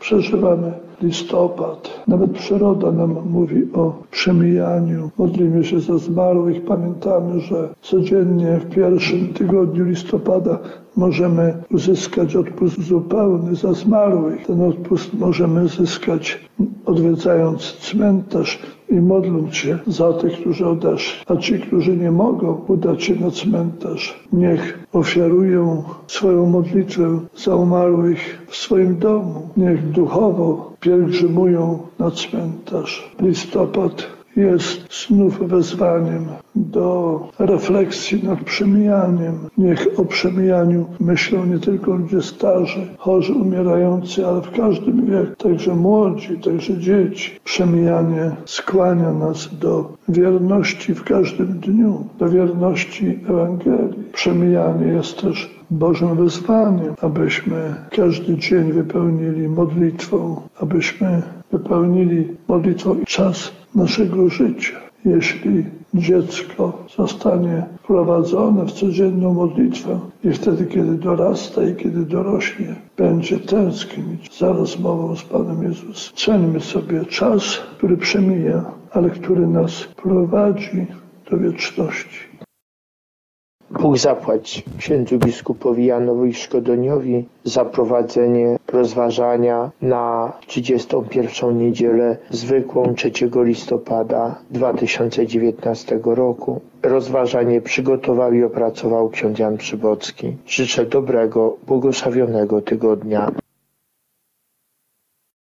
Przeżywamy listopad. Nawet przyroda nam mówi o przemijaniu. Modlimy się za zmarłych. Pamiętamy, że codziennie w pierwszym tygodniu listopada możemy uzyskać odpust zupełny za zmarłych. Ten odpust możemy zyskać odwiedzając cmentarz i modląc się za tych, którzy odeszli. A ci, którzy nie mogą udać się na cmentarz, niech ofiarują swoją modlitwę za umarłych w swoim domu. Niech duchowo pielgrzymują na cmentarz. Listopad jest znów wezwaniem do refleksji nad przemijaniem. Niech o przemijaniu myślą nie tylko ludzie starzy, chorzy, umierający, ale w każdym wieku, także młodzi, także dzieci. Przemijanie skłania nas do wierności w każdym dniu, do wierności Ewangelii. Przemijanie jest też Bożym wezwaniem, abyśmy każdy dzień wypełnili modlitwą, abyśmy wypełnili modlitwą czas naszego życia. Jeśli dziecko zostanie wprowadzone w codzienną modlitwę i wtedy, kiedy dorasta i kiedy dorośnie, będzie tęsknić za rozmową z Panem Jezusem. Ceńmy sobie czas, który przemija, ale który nas prowadzi do wieczności. Bóg zapłać księdzu biskupowi Janowi Szkodoniowi za prowadzenie rozważania na 31. niedzielę zwykłą 3 listopada 2019 roku. Rozważanie przygotował i opracował ksiądz Jan Przybocki. Życzę dobrego, błogosławionego tygodnia.